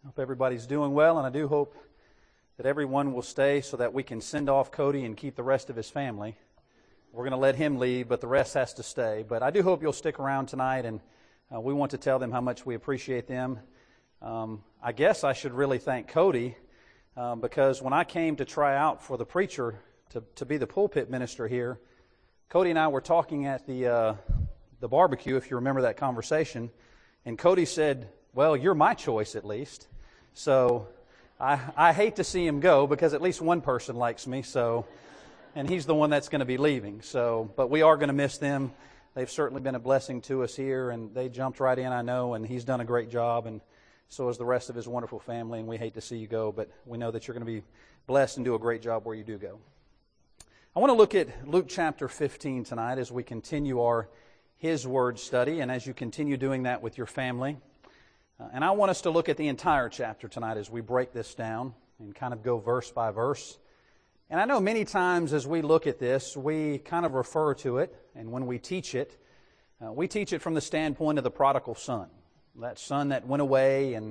Hope everybody's doing well, and I do hope that everyone will stay so that we can send off Cody and keep the rest of his family. We're going to let him leave, but the rest has to stay. But I do hope you'll stick around tonight, and we want to tell them how much we appreciate them. I guess I should really thank Cody, because when I came to try out for the preacher to be the pulpit minister here, Cody and I were talking at the barbecue, if you remember that conversation, and Cody said, "Well, you're my choice at least." So I hate to see him go because at least one person likes me, and he's the one that's going to be leaving. But we are going to miss them. They've certainly been a blessing to us here, and they jumped right in, I know, and he's done a great job, and so has the rest of his wonderful family, and we hate to see you go, but we know that you're going to be blessed and do a great job where you do go. I want to look at Luke chapter 15 tonight as we continue our His Word study, and as you continue doing that with your family. And I want us to look at the entire chapter tonight as we break this down and kind of go verse by verse. And I know many times as we look at this, we kind of refer to it, and when we teach it from the standpoint of the prodigal son. That son that went away and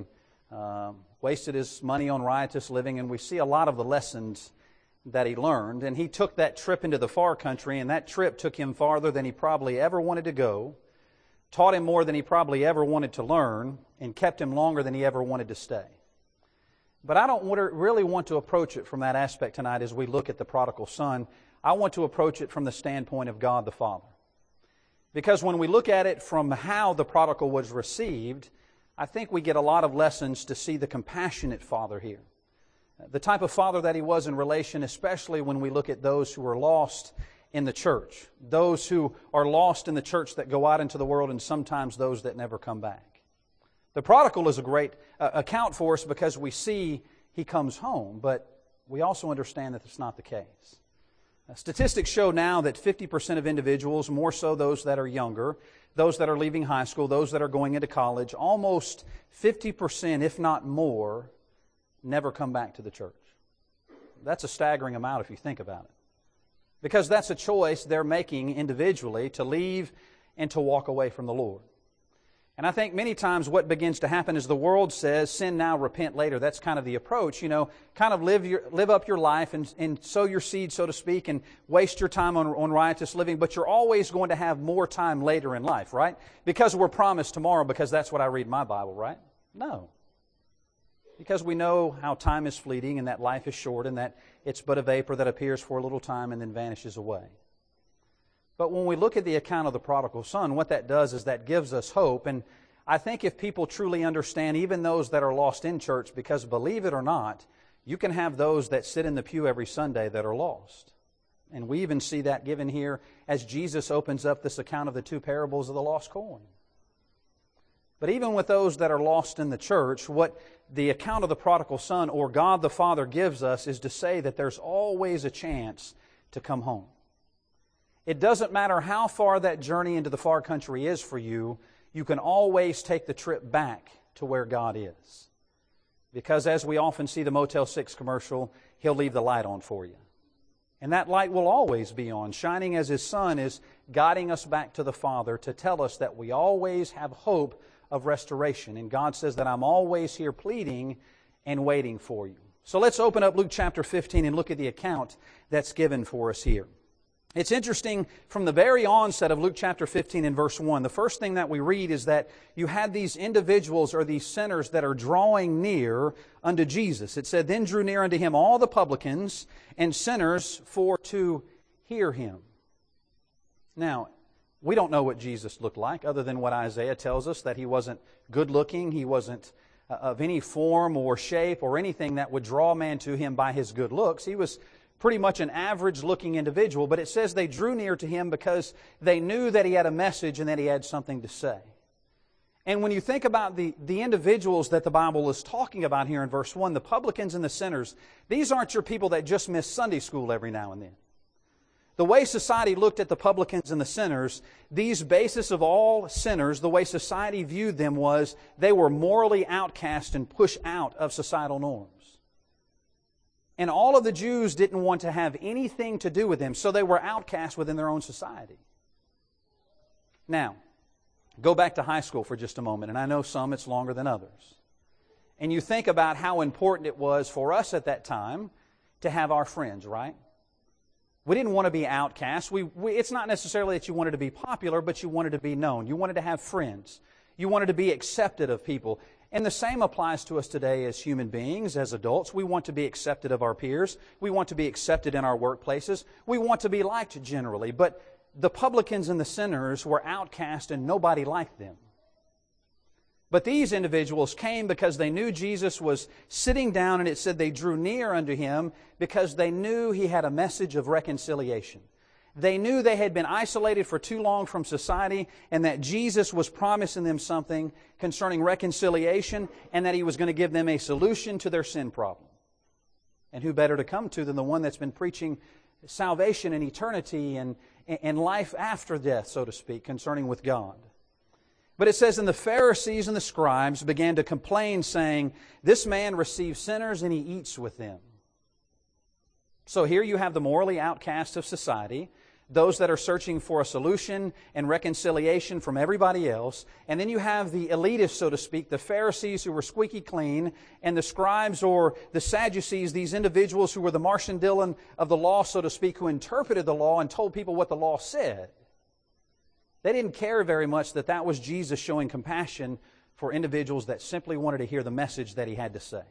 wasted his money on riotous living, and we see a lot of the lessons that he learned. And he took that trip into the far country, and that trip took him farther than he probably ever wanted to go, taught him more than he probably ever wanted to learn, and kept him longer than he ever wanted to stay. But I don't really want to approach it from that aspect tonight as we look at the prodigal son. I want to approach it from the standpoint of God the Father. Because when we look at it from how the prodigal was received, I think we get a lot of lessons to see the compassionate Father here. The type of Father that He was in relation, especially when we look at those who are lost in the church. Those who are lost in the church that go out into the world, and sometimes those that never come back. The prodigal is a great account for us because we see he comes home, but we also understand that that's not the case. Statistics show now that 50% of individuals, more so those that are younger, those that are leaving high school, those that are going into college, almost 50%, if not more, never come back to the church. That's a staggering amount if you think about it. Because that's a choice they're making individually to leave and to walk away from the Lord. And I think many times what begins to happen is the world says, sin now, repent later. That's kind of the approach, kind of live up your life and sow your seed, so to speak, and waste your time on riotous living. But you're always going to have more time later in life, right? Because we're promised tomorrow, because that's what I read in my Bible, right? No. Because we know how time is fleeting and that life is short and that it's but a vapor that appears for a little time and then vanishes away. But when we look at the account of the prodigal son, what that does is that gives us hope. And I think if people truly understand, even those that are lost in church, because believe it or not, you can have those that sit in the pew every Sunday that are lost. And we even see that given here as Jesus opens up this account of the two parables of the lost coin. But even with those that are lost in the church, what the account of the prodigal son or God the Father gives us is to say that there's always a chance to come home. It doesn't matter how far that journey into the far country is for you, you can always take the trip back to where God is. Because as we often see the Motel 6 commercial, He'll leave the light on for you. And that light will always be on, shining as His Son is guiding us back to the Father to tell us that we always have hope of restoration. And God says that I'm always here pleading and waiting for you. So let's open up Luke chapter 15 and look at the account that's given for us here. It's interesting, from the very onset of Luke chapter 15 and verse 1, the first thing that we read is that you had these individuals or these sinners that are drawing near unto Jesus. It said, "Then drew near unto Him all the publicans and sinners for to hear Him." Now, we don't know what Jesus looked like other than what Isaiah tells us, that He wasn't good looking, He wasn't of any form or shape or anything that would draw man to Him by His good looks. He was pretty much an average-looking individual, but it says they drew near to Him because they knew that He had a message and that He had something to say. And when you think about the individuals that the Bible is talking about here in verse 1, the publicans and the sinners, these aren't your people that just miss Sunday school every now and then. The way society looked at the publicans and the sinners, these basis of all sinners, the way society viewed them was they were morally outcast and pushed out of societal norms. And all of the Jews didn't want to have anything to do with them, so they were outcast within their own society. Now, go back to high school for just a moment, and I know some it's longer than others. And you think about how important it was for us at that time to have our friends, right? We didn't want to be outcasts. It's not necessarily that you wanted to be popular, but you wanted to be known. You wanted to have friends. You wanted to be accepted of people. And the same applies to us today as human beings, as adults. We want to be accepted of our peers. We want to be accepted in our workplaces. We want to be liked generally. But the publicans and the sinners were outcast and nobody liked them. But these individuals came because they knew Jesus was sitting down, and it said they drew near unto Him because they knew He had a message of reconciliation. They knew they had been isolated for too long from society, and that Jesus was promising them something concerning reconciliation, and that He was going to give them a solution to their sin problem. And who better to come to than the one that's been preaching salvation and eternity and life after death, so to speak, concerning with God. But it says, and the Pharisees and the scribes began to complain, saying, this man receives sinners and he eats with them. So here you have the morally outcast of society, those that are searching for a solution and reconciliation from everybody else. And then you have the elitists, so to speak, the Pharisees who were squeaky clean, and the scribes or the Sadducees, these individuals who were the Marsh and Dillon of the law, so to speak, who interpreted the law and told people what the law said. They didn't care very much that was Jesus showing compassion for individuals that simply wanted to hear the message that He had to say.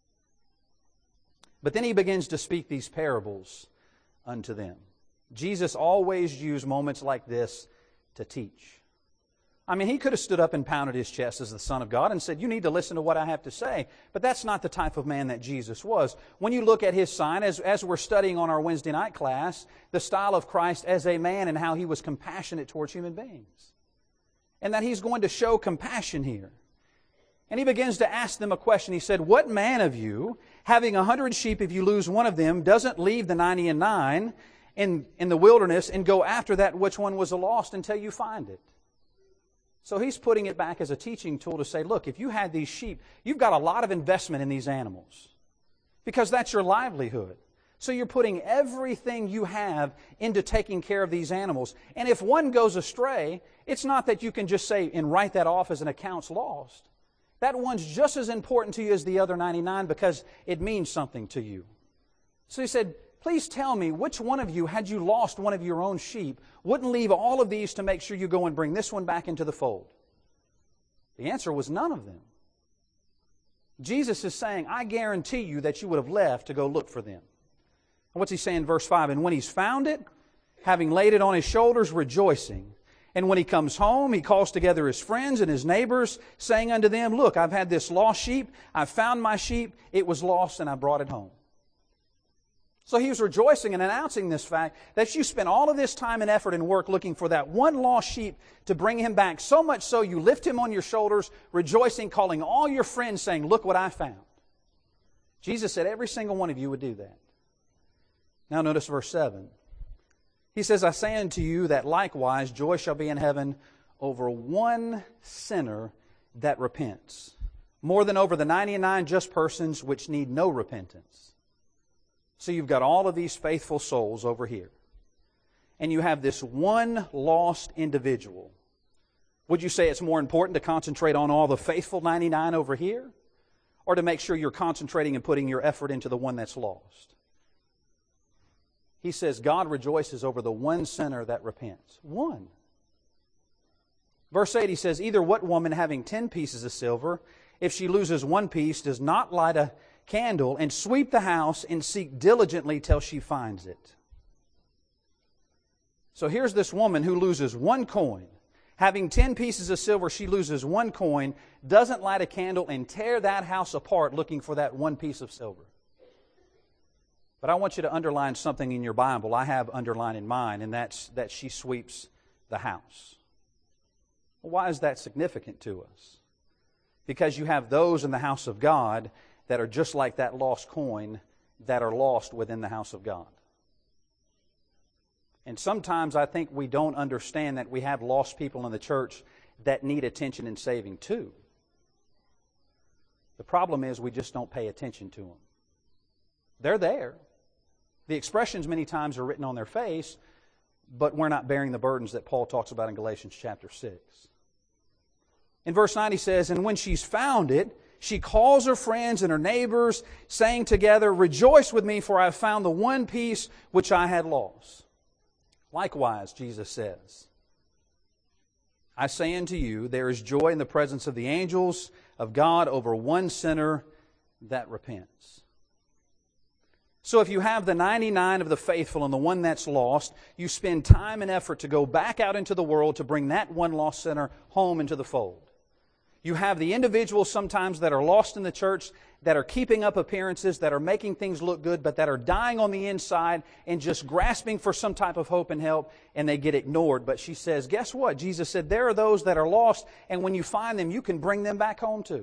But then He begins to speak these parables unto them. Jesus always used moments like this to teach. I mean, He could have stood up and pounded His chest as the Son of God and said, you need to listen to what I have to say. But that's not the type of man that Jesus was. When you look at His sign, as we're studying on our Wednesday night class, the style of Christ as a man and how He was compassionate towards human beings. And that He's going to show compassion here. And He begins to ask them a question. He said, what man of you, having 100 sheep, if you lose one of them, doesn't leave the 99 in the wilderness and go after that which one was lost until you find it? So He's putting it back as a teaching tool to say, look, if you had these sheep, you've got a lot of investment in these animals because that's your livelihood. So you're putting everything you have into taking care of these animals. And if one goes astray, it's not that you can just say and write that off as an account's lost. That one's just as important to you as the other 99 because it means something to you. So He said, please tell me, which one of you, had you lost one of your own sheep, wouldn't leave all of these to make sure you go and bring this one back into the fold? The answer was none of them. Jesus is saying, I guarantee you that you would have left to go look for them. And what's He saying in verse 5? And when He's found it, having laid it on His shoulders, rejoicing. And when He comes home, He calls together His friends and His neighbors, saying unto them, look, I've had this lost sheep. I've found my sheep. It was lost and I brought it home. So He was rejoicing and announcing this fact that you spent all of this time and effort and work looking for that one lost sheep to bring him back. So much so you lift him on your shoulders, rejoicing, calling all your friends, saying, look what I found. Jesus said every single one of you would do that. Now notice verse 7. He says, I say unto you that likewise joy shall be in heaven over one sinner that repents, more than over the 99 just persons which need no repentance. So you've got all of these faithful souls over here. And you have this one lost individual. Would you say it's more important to concentrate on all the faithful 99 over here? Or to make sure you're concentrating and putting your effort into the one that's lost? He says God rejoices over the one sinner that repents. One. Verse 8, He says, either what woman having 10 pieces of silver, if she loses one piece, does not light a candle and sweep the house and seek diligently till she finds it. So here's this woman who loses one coin. Having 10 pieces of silver, she loses one coin, doesn't light a candle and tear that house apart looking for that one piece of silver. But I want you to underline something in your Bible. I have underlined in mine, and that's that she sweeps the house. Well, why is that significant to us? Because you have those in the house of God that are just like that lost coin that are lost within the house of God. And sometimes I think we don't understand that we have lost people in the church that need attention and saving too. The problem is we just don't pay attention to them. They're there. The expressions many times are written on their face, but we're not bearing the burdens that Paul talks about in Galatians chapter 6. In verse 9 he says, and when she's found it, She calls her friends and her neighbors, saying together, "Rejoice with me, for I have found the one piece which I had lost." Likewise, Jesus says, "I say unto you, there is joy in the presence of the angels of God over one sinner that repents." So if you have the 99 of the faithful and the one that's lost, you spend time and effort to go back out into the world to bring that one lost sinner home into the fold. You have the individuals sometimes that are lost in the church, that are keeping up appearances, that are making things look good, but that are dying on the inside and just grasping for some type of hope and help, and they get ignored. But she says, guess what? Jesus said, there are those that are lost, and when you find them, you can bring them back home too.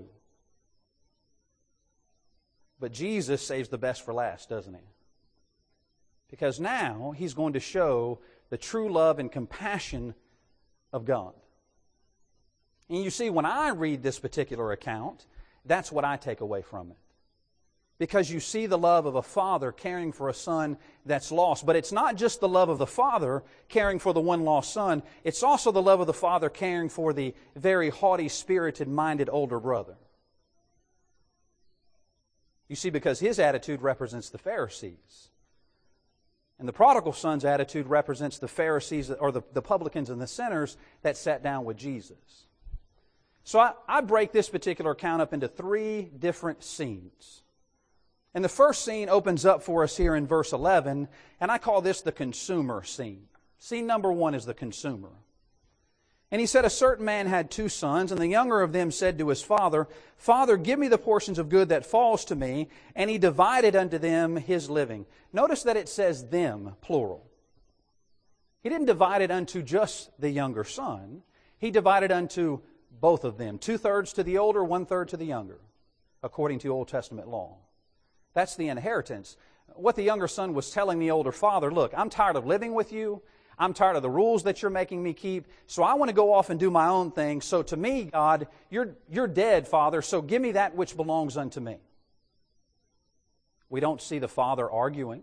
But Jesus saves the best for last, doesn't He? Because now He's going to show the true love and compassion of God. And you see, when I read this particular account, that's what I take away from it. Because you see the love of a father caring for a son that's lost. But it's not just the love of the father caring for the one lost son. It's also the love of the father caring for the very haughty, spirited-minded older brother. You see, because his attitude represents the Pharisees. And the prodigal son's attitude represents the Pharisees, or the publicans and the sinners that sat down with Jesus. So I break this particular account up into 3 different scenes. And the first scene opens up for us here in verse 11, and I call this the consumer scene. Scene number 1 is the consumer. And he said, a certain man had 2 sons, and the younger of them said to his father, "Father, give me the portions of good that falls to me." And he divided unto them his living. Notice that it says them, plural. He didn't divide it unto just the younger son. He divided unto both of them. 2/3 to the older, 1/3 to the younger, according to Old Testament law. That's the inheritance. What the younger son was telling the older father, look, I'm tired of living with you. I'm tired of the rules that you're making me keep, so I want to go off and do my own thing. So to me, God, you're dead, Father, so give me that which belongs unto me. We don't see the father arguing.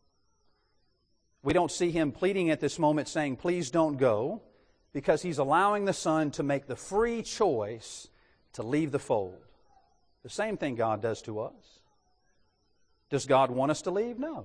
We don't see him pleading at this moment saying, please don't go, because he's allowing the son to make the free choice to leave the fold. The same thing God does to us. Does God want us to leave? No.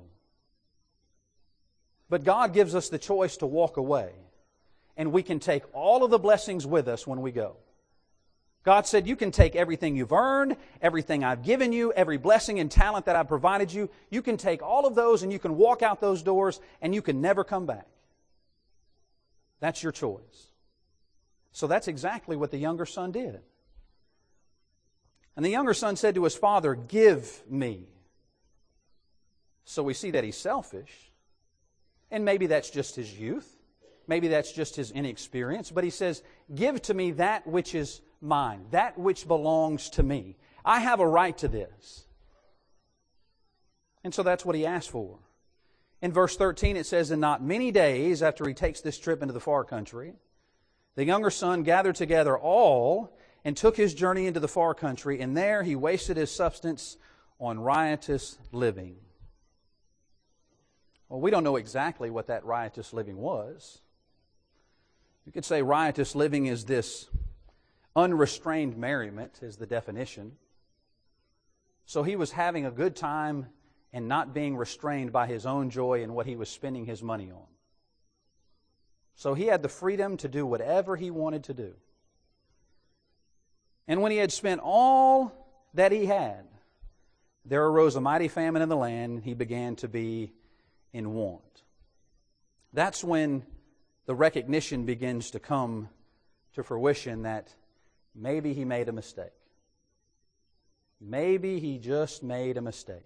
But God gives us the choice to walk away. And we can take all of the blessings with us when we go. God said, you can take everything you've earned, everything I've given you, every blessing and talent that I've provided you. You can take all of those and you can walk out those doors and you can never come back. That's your choice. So that's exactly what the younger son did. And the younger son said to his father, give me. So we see that he's selfish. And maybe that's just his youth. Maybe that's just his inexperience. But he says, give to me that which is mine, that which belongs to me. I have a right to this. And so that's what he asked for. In verse 13 it says, and not many days after he takes this trip into the far country, the younger son gathered together all and took his journey into the far country, and there he wasted his substance on riotous living. Well, we don't know exactly what that riotous living was. You could say riotous living is this unrestrained merriment, is the definition. So he was having a good time and not being restrained by his own joy in what he was spending his money on. So he had the freedom to do whatever he wanted to do. And when he had spent all that he had, there arose a mighty famine in the land, and he began to be in want. That's when the recognition begins to come to fruition that maybe he made a mistake. Maybe he just made a mistake.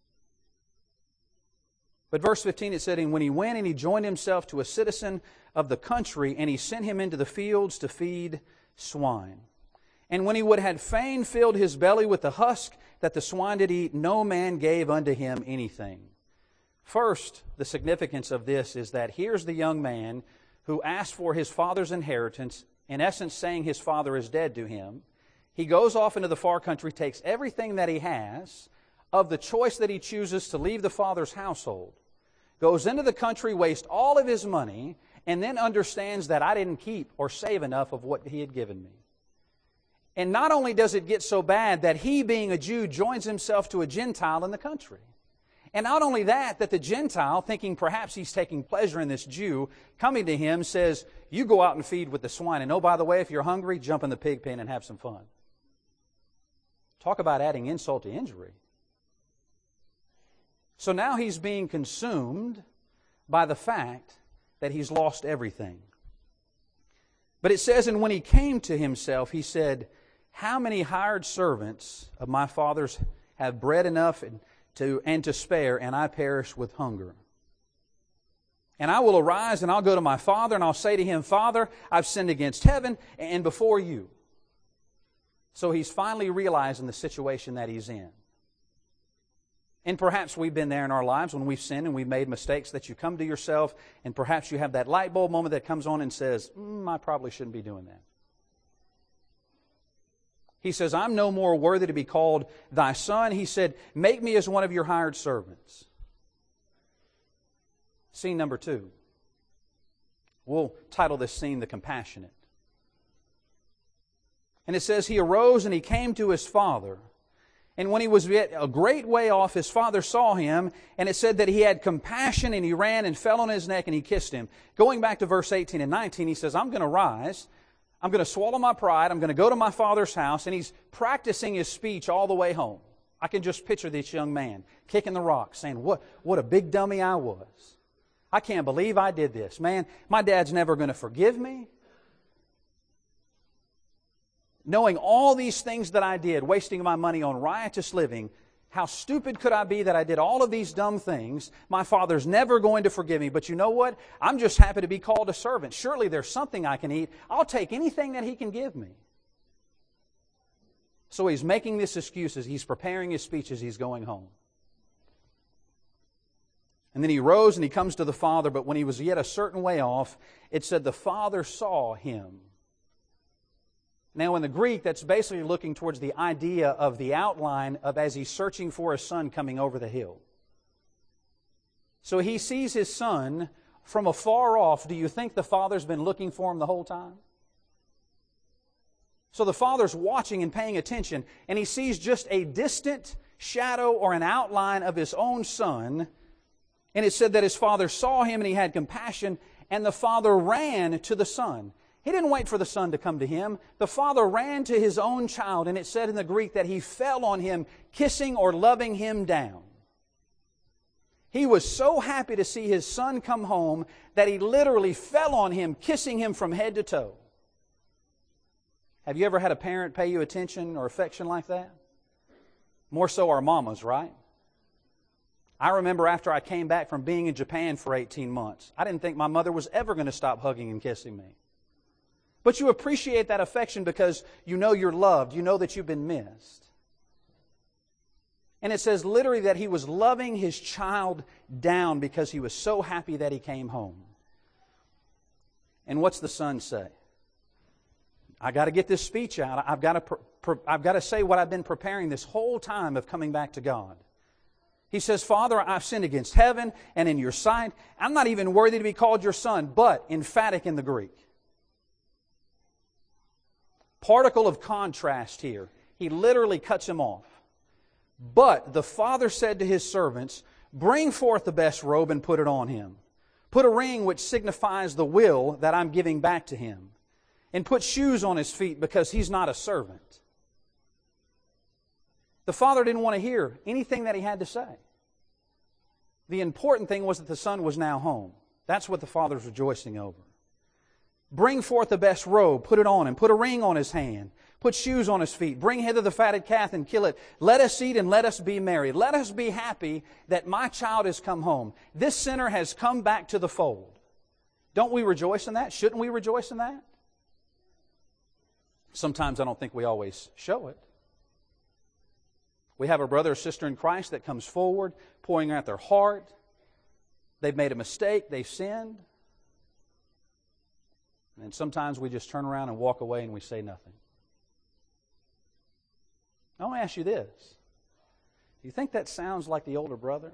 But verse 15 it said, and when he went and he joined himself to a citizen of the country, and he sent him into the fields to feed swine. And when he would have fain filled his belly with the husk that the swine did eat, no man gave unto him anything. First, the significance of this is that here's the young man who asked for his father's inheritance, in essence saying his father is dead to him. He goes off into the far country, takes everything that he has, of the choice that he chooses to leave the father's household, goes into the country, wastes all of his money, and then understands that I didn't keep or save enough of what he had given me. And not only does it get so bad that he, being a Jew, joins himself to a Gentile in the country. And not only that, that the Gentile, thinking perhaps he's taking pleasure in this Jew, coming to him says, you go out and feed with the swine. And oh, by the way, if you're hungry, jump in the pig pen and have some fun. Talk about adding insult to injury. So now he's being consumed by the fact that he's lost everything. But it says, and when he came to himself, he said, how many hired servants of my father's have bread enough and to spare, and I perish with hunger? And I will arise and I'll go to my father and I'll say to him, Father, I've sinned against heaven and before you. So he's finally realizing the situation that he's in. And perhaps we've been there in our lives when we've sinned and we've made mistakes, that you come to yourself and perhaps you have that light bulb moment that comes on and says, I probably shouldn't be doing that. He says, I'm no more worthy to be called thy son. He said, make me as one of your hired servants. Scene number 2. We'll title this scene The Compassionate. And it says, he arose and he came to his father. And when he was yet a great way off, his father saw him, and it said that he had compassion, and he ran and fell on his neck, and he kissed him. Going back to verse 18 and 19, he says, I'm going to rise, I'm going to swallow my pride, I'm going to go to my father's house, and he's practicing his speech all the way home. I can just picture this young man kicking the rock, saying, what a big dummy I was. I can't believe I did this. Man, my dad's never going to forgive me. Knowing all these things that I did, wasting my money on riotous living, how stupid could I be that I did all of these dumb things? My father's never going to forgive me. But you know what? I'm just happy to be called a servant. Surely there's something I can eat. I'll take anything that he can give me. So he's making this excuse as he's preparing his speech as he's going home. And then he rose and he comes to the father, but when he was yet a certain way off, it said the father saw him. Now in the Greek, that's basically looking towards the idea of the outline of as he's searching for his son coming over the hill. So he sees his son from afar off. Do you think the father's been looking for him the whole time? So the father's watching and paying attention, and he sees just a distant shadow or an outline of his own son. And it said that his father saw him and he had compassion, and the father ran to the son. He didn't wait for the son to come to him. The father ran to his own child, and it said in the Greek that he fell on him, kissing or loving him down. He was so happy to see his son come home that he literally fell on him, kissing him from head to toe. Have you ever had a parent pay you attention or affection like that? More so our mamas, right? I remember after I came back from being in Japan for 18 months, I didn't think my mother was ever going to stop hugging and kissing me. But you appreciate that affection because you know you're loved. You know that you've been missed. And it says literally that he was loving his child down because he was so happy that he came home. And what's the son say? I got to get this speech out. I've got to say what I've been preparing this whole time of coming back to God. He says, Father, I've sinned against heaven and in your sight. I'm not even worthy to be called your son, but emphatic in the Greek. Particle of contrast here. He literally cuts him off. But the father said to his servants, bring forth the best robe and put it on him. Put a ring which signifies the will that I'm giving back to him. And put shoes on his feet because he's not a servant. The father didn't want to hear anything that he had to say. The important thing was that the son was now home. That's what the father's rejoicing over. Bring forth the best robe, put it on him, put a ring on his hand, put shoes on his feet, bring hither the fatted calf and kill it. Let us eat and let us be merry. Let us be happy that my child has come home. This sinner has come back to the fold. Don't we rejoice in that? Shouldn't we rejoice in that? Sometimes I don't think we always show it. We have a brother or sister in Christ that comes forward, pouring out their heart. They've made a mistake, they've sinned. And sometimes we just turn around and walk away and we say nothing. I want to ask you this. Do you think that sounds like the older brother?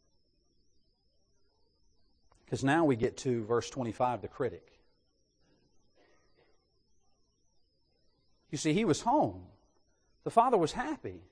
Because now we get to verse 25, the critic. You see, he was home. The father was happy.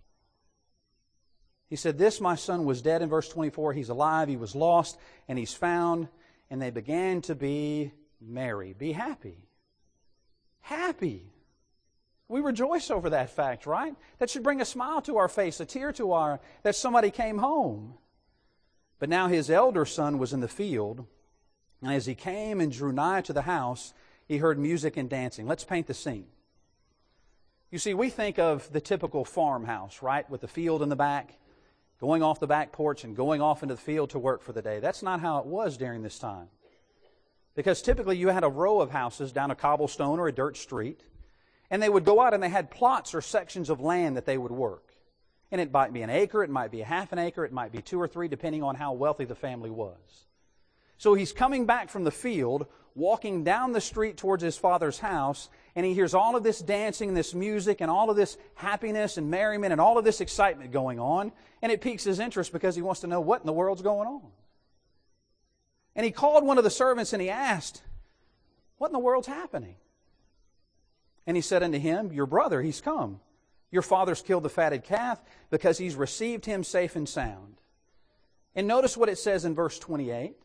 He said, this my son was dead in verse 24. He's alive, he was lost, and he's found. And they began to be merry. Be happy. Happy. We rejoice over that fact, right? That should bring a smile to our face, a tear to our, that somebody came home. But now his elder son was in the field, and as he came and drew nigh to the house, he heard music and dancing. Let's paint the scene. You see, we think of the typical farmhouse, right? With the field in the back, going off the back porch and going off into the field to work for the day. That's not how it was during this time. Because typically you had a row of houses down a cobblestone or a dirt street, and they would go out and they had plots or sections of land that they would work. And it might be an acre, it might be a half an acre, it might be 2 or 3, depending on how wealthy the family was. So he's coming back from the field, walking down the street towards his father's house, and he hears all of this dancing and this music and all of this happiness and merriment and all of this excitement going on, and it piques his interest because he wants to know what in the world's going on. And he called one of the servants and he asked, what in the world's happening? And he said unto him, your brother, he's come. Your father's killed the fatted calf because he's received him safe and sound. And notice what it says in verse 28.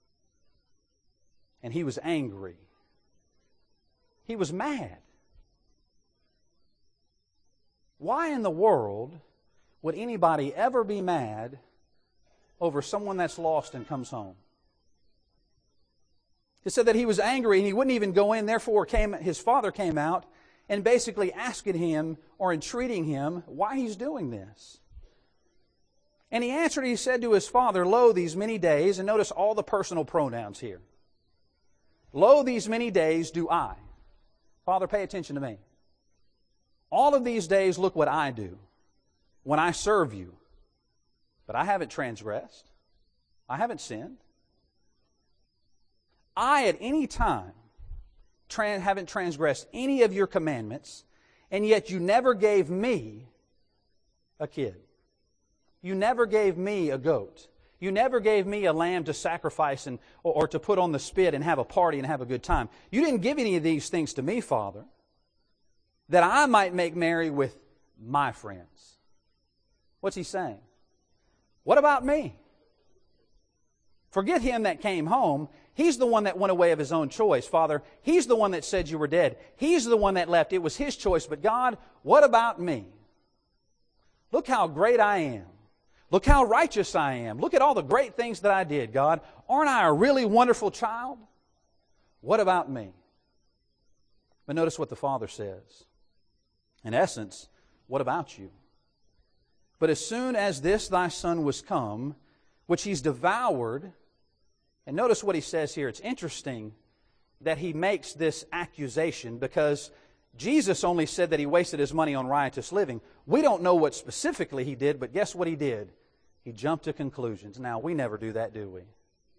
And he was angry. He was mad. Why in the world would anybody ever be mad over someone that's lost and comes home? It said that he was angry and he wouldn't even go in. Therefore, his father came out and basically asking him or entreating him why he's doing this. And he answered, he said to his father, lo, these many days, and notice all the personal pronouns here. Lo, these many days do I. Father, pay attention to me. All of these days, look what I do when I serve you. But I haven't transgressed. I haven't sinned. I, at any time, haven't transgressed any of your commandments, and yet you never gave me a kid. You never gave me a goat. You never gave me a lamb to sacrifice or to put on the spit and have a party and have a good time. You didn't give any of these things to me, Father, that I might make merry with my friends. What's he saying? What about me? Forget him that came home. He's the one that went away of his own choice, Father. He's the one that said you were dead. He's the one that left. It was his choice. But God, what about me? Look how great I am. Look how righteous I am. Look at all the great things that I did, God. Aren't I a really wonderful child? What about me? But notice what the Father says. In essence, what about you? But as soon as this thy son was come, which he's devoured, and notice what he says here. It's interesting that he makes this accusation because Jesus only said that he wasted his money on riotous living. We don't know what specifically he did, but guess what he did? He jumped to conclusions. Now, we never do that, do we?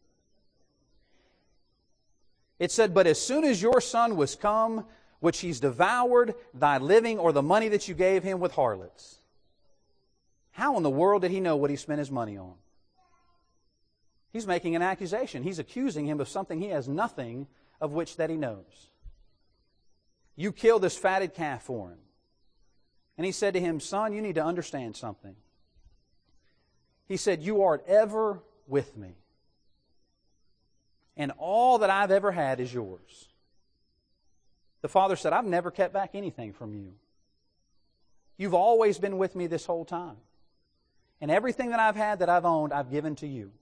It said, but as soon as your son was come, which he's devoured thy living or the money that you gave him with harlots. How in the world did he know what he spent his money on? He's making an accusation. He's accusing him of something he has nothing of which that he knows. You killed this fatted calf for him. And he said to him, son, you need to understand something. He said, you art ever with me. And all that I've ever had is yours. The father said, I've never kept back anything from you. You've always been with me this whole time. And everything that I've had, that I've owned, I've given to you.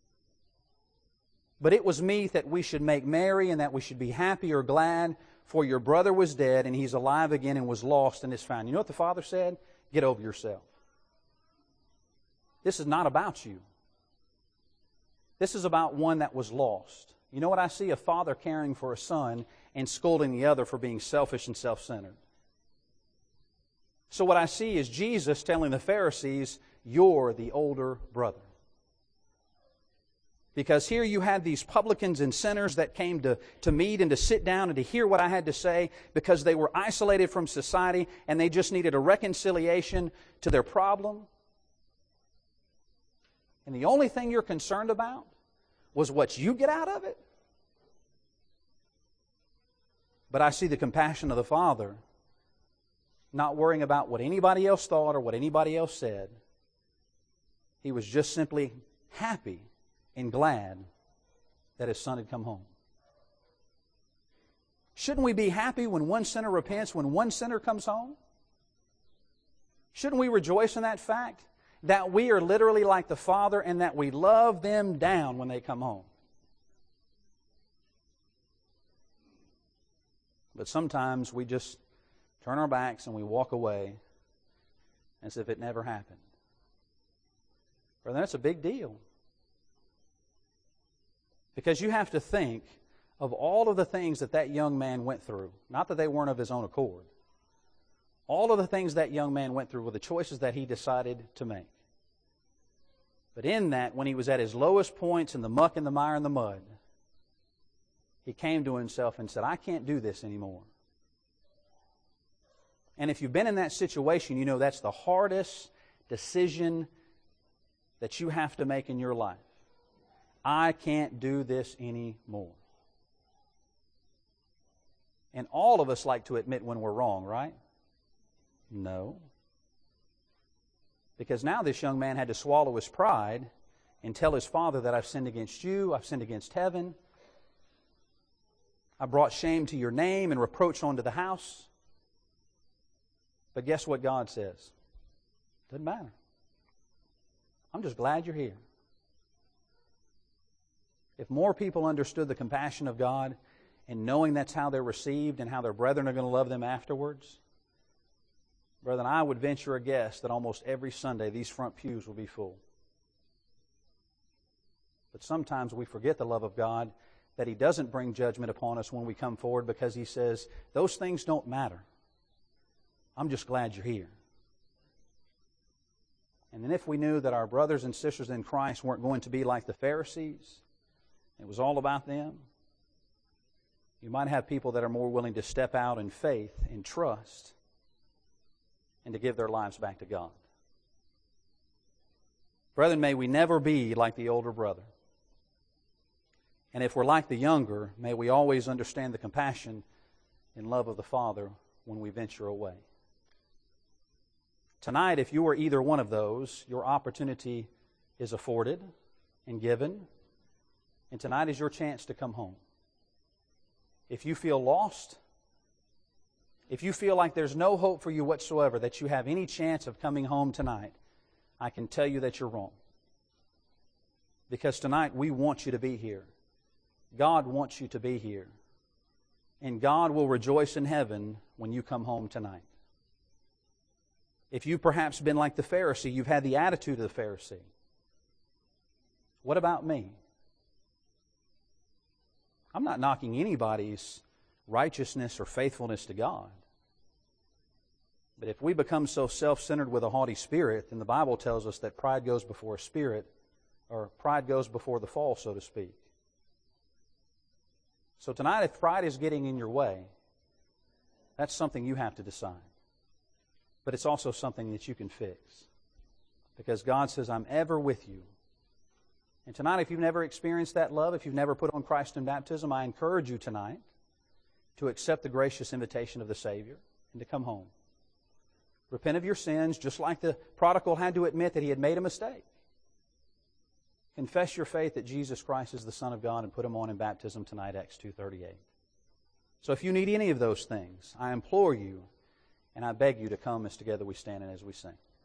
But it was meet that we should make merry and that we should be happy or glad, for your brother was dead and he's alive again and was lost and is found. You know what the father said? Get over yourself. This is not about you. This is about one that was lost. You know what I see? A father caring for a son and scolding the other for being selfish and self-centered. So what I see is Jesus telling the Pharisees, you're the older brother. Because here you had these publicans and sinners that came to meet and to sit down and to hear what I had to say because they were isolated from society and they just needed a reconciliation to their problem. And the only thing you're concerned about was what you get out of it. But I see the compassion of the Father not worrying about what anybody else thought or what anybody else said. He was just simply happy and glad that his son had come home. Shouldn't we be happy when one sinner repents, when one sinner comes home? Shouldn't we rejoice in that fact? That we are literally like the Father and that we love them down when they come home. But sometimes we just turn our backs and we walk away as if it never happened. Brother, that's a big deal. Because you have to think of all of the things that that young man went through. Not that they weren't of his own accord. All of the things that young man went through were the choices that he decided to make. But in that, when he was at his lowest points in the muck and the mire and the mud, he came to himself and said, I can't do this anymore. And if you've been in that situation, you know that's the hardest decision that you have to make in your life. I can't do this anymore. And all of us like to admit when we're wrong, right? No. Because now this young man had to swallow his pride and tell his father that I've sinned against you, I've sinned against heaven. I brought shame to your name and reproach onto the house. But guess what God says? Doesn't matter. I'm just glad you're here. If more people understood the compassion of God and knowing that's how they're received and how their brethren are going to love them afterwards, brethren, I would venture a guess that almost every Sunday these front pews will be full. But sometimes we forget the love of God, that He doesn't bring judgment upon us when we come forward because He says, those things don't matter. I'm just glad you're here. And then if we knew that our brothers and sisters in Christ weren't going to be like the Pharisees, it was all about them, you might have people that are more willing to step out in faith and trust and to give their lives back to God. Brethren, may we never be like the older brother. And if we're like the younger, may we always understand the compassion and love of the Father when we venture away. Tonight, if you are either one of those, your opportunity is afforded and given. And tonight is your chance to come home. If you feel lost, if you feel like there's no hope for you whatsoever, that you have any chance of coming home tonight, I can tell you that you're wrong. Because tonight we want you to be here. God wants you to be here. And God will rejoice in heaven when you come home tonight. If you've perhaps been like the Pharisee, you've had the attitude of the Pharisee. What about me? I'm not knocking anybody's righteousness or faithfulness to God. But if we become so self-centered with a haughty spirit, then the Bible tells us that pride goes before a spirit, or pride goes before the fall, so to speak. So tonight, if pride is getting in your way, that's something you have to decide. But it's also something that you can fix. Because God says, I'm ever with you. And tonight, if you've never experienced that love, if you've never put on Christ in baptism, I encourage you tonight to accept the gracious invitation of the Savior and to come home. Repent of your sins, just like the prodigal had to admit that he had made a mistake. Confess your faith that Jesus Christ is the Son of God and put Him on in baptism tonight, Acts 2:38. So if you need any of those things, I implore you and I beg you to come as together we stand and as we sing.